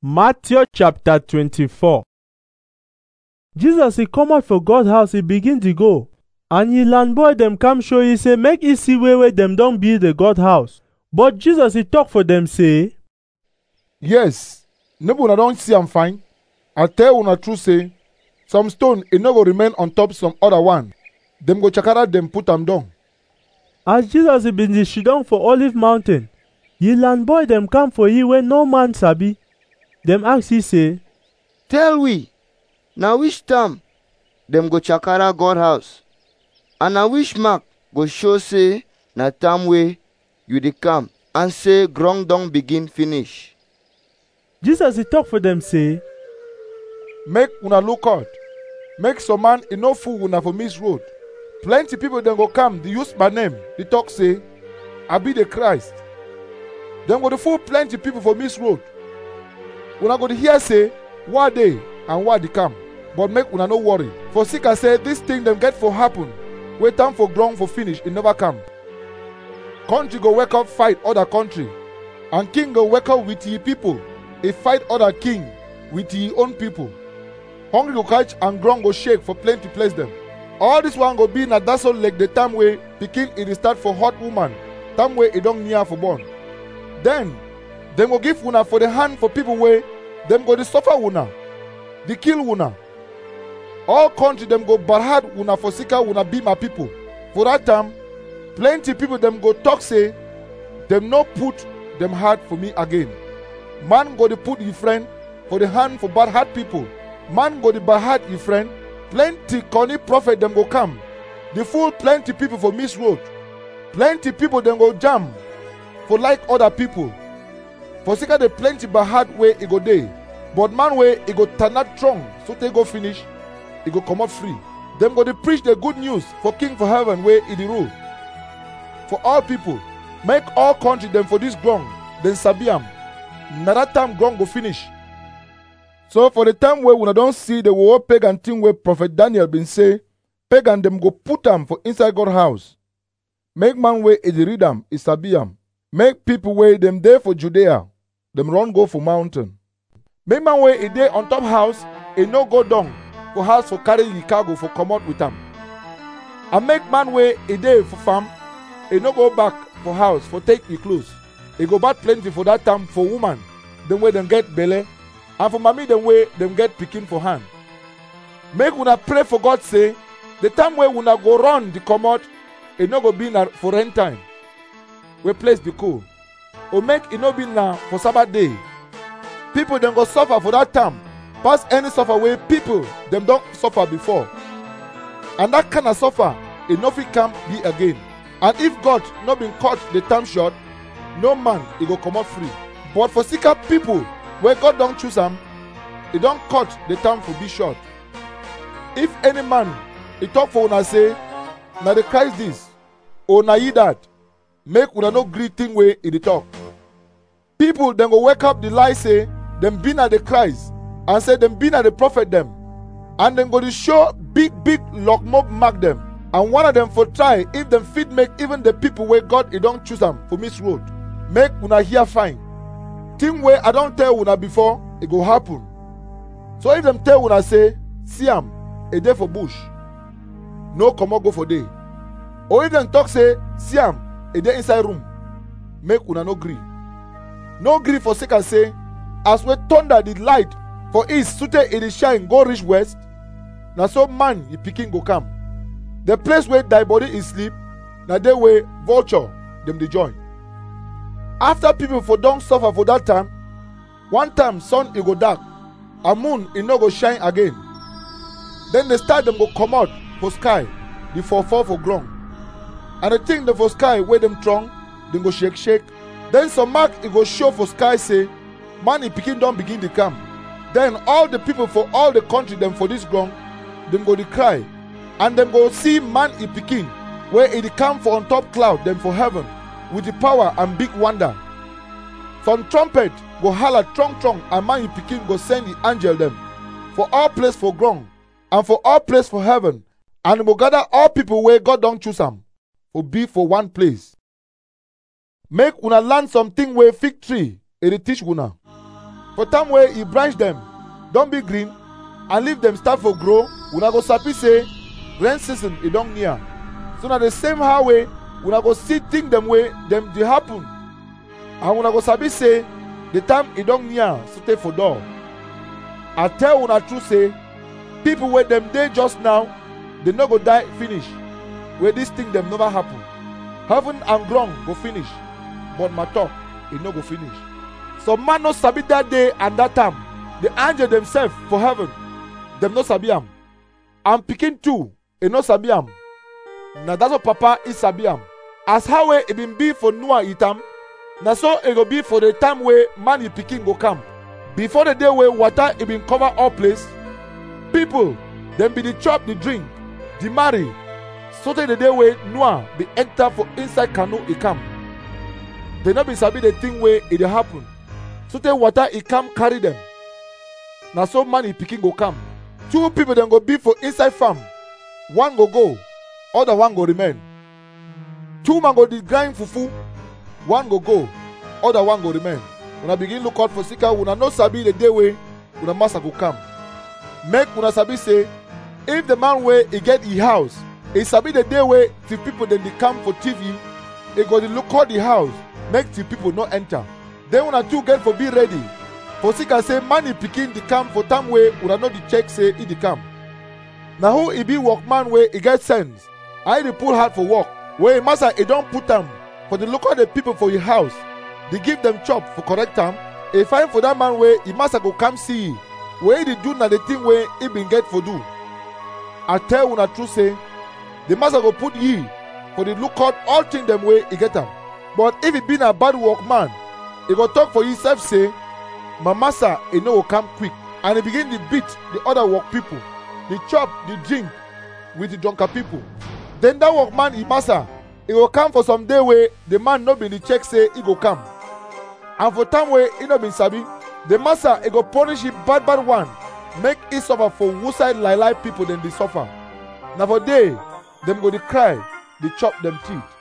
Matthew chapter 24. Jesus he comot for God house, he begin to go. And he land boy dem come show he say make he see where dem don build the God house. But Jesus he talk for dem say, Yes, maybe una don see am fine. I tell una true say, some stone e no go remain on top some other one. Dem go chakara dem put am down. as Jesus he been dey sit down for Olive Mountain, he land boy dem come for he wey no man sabi. Dem ask he say, Tell we, na which time dem go chakara God house? And na which mark go show say na time wey you dey come and say ground don begin finish? Jesus he talk for dem say, Make una look out. Make some man e no fool una for miss road. Plenty people dem go come, dey use my name, dey talk say, I be the Christ. Dem go dey fool plenty people for miss road. Una go dey hear say, what dey and what dey come. But make una no worry. For sick I say, this thing dem get for happen. Wey time for ground for finish, e never come. Country go wake up fight other country. And king go wake up with ye people. E fight other king with ye own people. Hungry go catch and ground go shake for plenty place them. All this one go be na that's all like the time way pikin it dey start for hot woman, time way it don't near for born. Then them go give una for the hand for people way them go dey suffer una, dey kill una. All country them go barhad una for sika una be my people. For that time, plenty people them go talk say them no put them hard for me again. Man go dey put your friend for the hand for bad heart people. Man go dey bad your friend. Plenty corny prophet them go come. They fool plenty people for miss road. Plenty people them go jam for like other people. For sika the plenty bad way it go day. But man way it go turn out strong. So they go finish. It go come out free. Them go dey preach the good news for King for heaven where it rule. For all people, make all country them for this ground. Then sabiam. Na that time ground go finish. So for the time where we don't see the war pagan thing where Prophet Daniel been say, pagan them go put them for inside God house. Make man way it read them, is sabiam. Make people way them there for Judea, them run go for mountain. Make man way it there on top house, it no go down for house for carry the cargo for come out with them. And make man way it there for farm, it no go back for house for take the clothes. It go back plenty for that time for woman, them way them get belly. And for mommy them way them get picking for hand. Make una pray for God say, the time where una go run the commode, it no go be na for rent time. Where place be cool. Or make it no be na for Sabbath day. People them go suffer for that time. Pass any suffer where people them don't suffer before. And that kind of suffer, it no fit come be again. And if God not been cut the time short, no man it go come out free. But for sicker people, where God don't choose them, he don't cut the time for be short. If any man, he talk for una say, na the Christ this, or na ye that, make una no great thing way in the talk. People then go wake up the lie say, them been at the Christ, and say them been at the prophet them, and then go to show big lock mob mark them, and one of them for try if them fit make even the people where God he don't choose them for miss road. Make una hear fine. Thing where I don't tell una before, it go happen. So if them tell una say, see am, a day for bush, no come out go for day. Or if them talk say, see am, a day inside room, make una no gree. No gree for sake and say, as we thunder the light for east, suited it is shine, go reach west. Now so man, you picking go come. The place where thy body is sleep, now they way vulture, them they join. After people for don't suffer for that time, one time sun it go dark, and moon it no go shine again. Then the star them go come out for sky, the fall for ground. And the thing the for sky where them strong, them go shake. Then some mark it go show for sky say, man it picking don't begin to come. Then all the people for all the country them for this ground, them go to cry, and them go see man it picking, where it come for on top cloud them for heaven, with the power and big wonder. Some trumpet go holler trong, and man pikin go send the angel them for all place for ground and for all place for heaven, and go gather all people where God don't choose them for be for one place. Make una learn something where fig tree it teach una. For time wey e branch dem don be green and leaf dem start for grow, una go sabi say rain season e don near. So na the same how wey una go see things dem wey dem dey happen, and una go sabi say the time e don near sotey for door. I tell una true say people wey dem dey just now, they no go die finish wey dis thing dem never happen. Heaven and ground go finish, but my talk e no go finish. Some man no sabi that day and that time. The angel themselves for heaven, dem no sabi am. And pikin too, e no sabi am. Na that's what Papa is sabi am. As how wey e been be for Noah e time, na so e go be for the time wey man e pikin go come. Before the day wey water e been cover all place, people dem be the chop, the drink, the marry, sotey the day wey Noah be enter for inside canoe e come. They no be sabi the thing wey e dey happen, sotey water e come carry them. Na so man e pikin go come. Two people dem go be for inside farm. One go, other one go remain. Two man go dey grind fufu. One go, other one go remain. Una begin look out for sika, una no sabi the day wey una master go come. Make una sabi say, if the man wey e get e house, e sabi the day wey till people dem dey come for TV, e go dey look out the house, make till people no enter. Then una two get for be ready. For sika say man e pikin dey come for time wey una no dey check say e dey come. Na who e be workman wey e get sense, and e dey pull hard for work, wey e master e don put am for the look of the people for e house, dey give them chop for correct time. E fine for that man wey e master go come see, wey e dey do na the thing wey e been get for do. I tell una true say, the master go put ye for the look out all things them wey e get am. But if e be na bad workman, e go talk for himself say, my master e no go come quick, and he begin to beat the other work people, the chop, the drink with the drunkard people. Then that workman e master, e go come for some day wey the man no been dey check say e go come, and for time wey e no been sabi, the master e go punish him bad one, make e suffer for wuside lie people dem dey suffer. Na for day dem go dey cry, dey chop dem teeth.